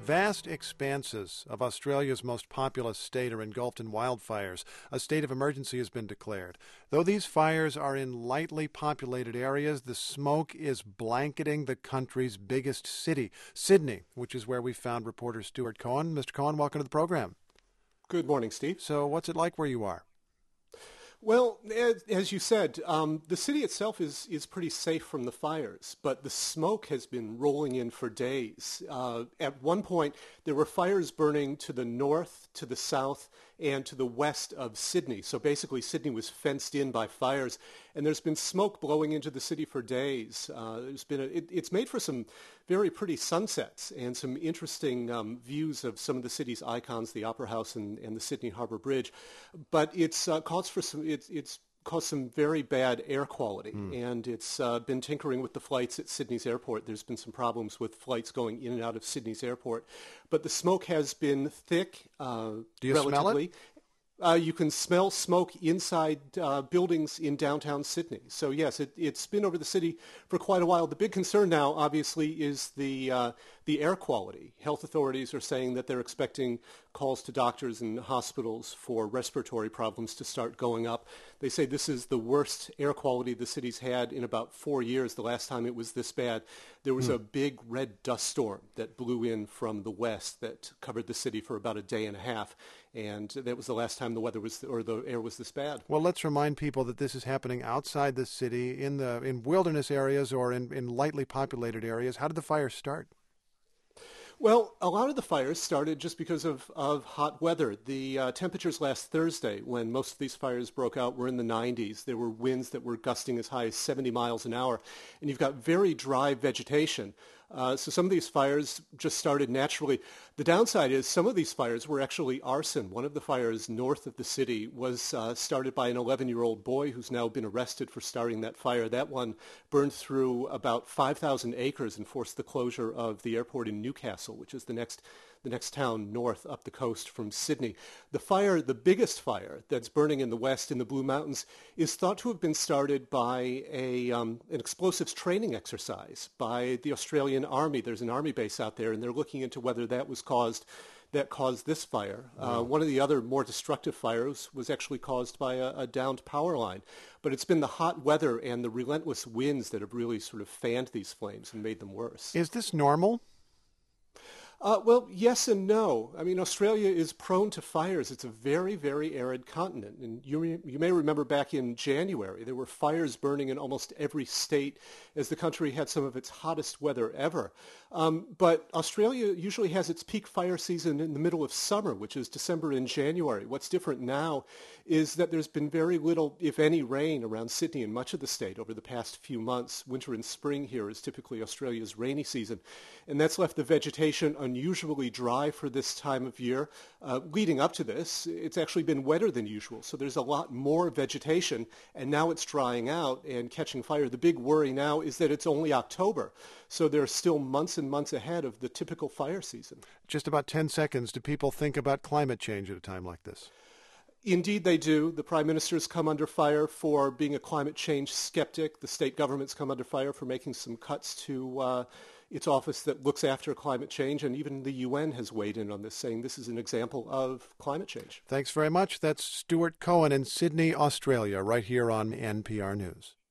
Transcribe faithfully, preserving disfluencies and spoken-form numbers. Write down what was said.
Vast expanses of Australia's most populous state are engulfed in wildfires. A state of emergency has been declared. Though these fires are in lightly populated areas, the smoke is blanketing the country's biggest city, Sydney, which is where we found reporter Stuart Cohen. Mister Cohen, welcome to the program. Good morning, Steve. So what's it like where you are? Well, as, as you said, um, the city itself is, is pretty safe from the fires, but the smoke has been rolling in for days. Uh, at one point, there were fires burning to the north, to the south, and to the west of Sydney. So basically, Sydney was fenced in by fires, and there's been smoke blowing into the city for days. Uh, there's been a, it, it's made for some very pretty sunsets and some interesting um, views of some of the city's icons, the Opera House and, and the Sydney Harbour Bridge. But it's uh, caused for some it's it's caused some very bad air quality, mm. and it's uh, been tinkering with the flights at Sydney's airport. There's been some problems with flights going in and out of Sydney's airport, but the smoke has been thick. Uh, Do you relatively. smell it? Uh, you can smell smoke inside uh, buildings in downtown Sydney. So yes, it, it's been over the city for quite a while. The big concern now, obviously, is the uh, the air quality. Health authorities are saying that they're expecting calls to doctors and hospitals for respiratory problems to start going up. They say this is the worst air quality the city's had in about four years. The last time it was this bad, there was mm. a big red dust storm that blew in from the west that covered the city for about a day and a half, and that was the last time the weather was or the air was this bad. Well, let's remind people that this is happening outside the city, in the in wilderness areas or in, in lightly populated areas. How did the fire start? Well, a lot of the fires started just because of, of hot weather. The uh, temperatures last Thursday, when most of these fires broke out, were in the nineties. There were winds that were gusting as high as seventy miles an hour, and you've got very dry vegetation. Uh, so some of these fires just started naturally. The downside is some of these fires were actually arson. One of the fires north of the city was uh, started by an eleven-year-old boy who's now been arrested for starting that fire. That one burned through about five thousand acres and forced the closure of the airport in Newcastle, which is the next the next town north up the coast from Sydney. The fire, the biggest fire that's burning in the west in the Blue Mountains, is thought to have been started by a um, an explosives training exercise by the Australian Army. There's an army base out there, and they're looking into whether that was caused that caused this fire. Wow. Uh, one of the other more destructive fires was actually caused by a, a downed power line. But it's been the hot weather and the relentless winds that have really sort of fanned these flames and made them worse. Is this normal? Uh, well, yes and no. I mean, Australia is prone to fires. It's a very, very arid continent. And you, re- you may remember back in January, there were fires burning in almost every state as the country had some of its hottest weather ever. Um, but Australia usually has its peak fire season in the middle of summer, which is December and January. What's different now is that there's been very little, if any, rain around Sydney and much of the state over the past few months. Winter and spring here is typically Australia's rainy season. And that's left the vegetation unusually dry for this time of year. Uh, leading up to this, it's actually been wetter than usual, so there's a lot more vegetation, and now it's drying out and catching fire. The big worry now is that it's only October, so there are still months and months ahead of the typical fire season. Just about ten seconds. Do people think about climate change at a time like this? Indeed, they do. The Prime Minister's come under fire for being a climate change skeptic. The state government's come under fire for making some cuts to uh, its office that looks after climate change, and even the U N has weighed in on this, saying this is an example of climate change. Thanks very much. That's Stuart Cohen in Sydney, Australia, right here on N P R News.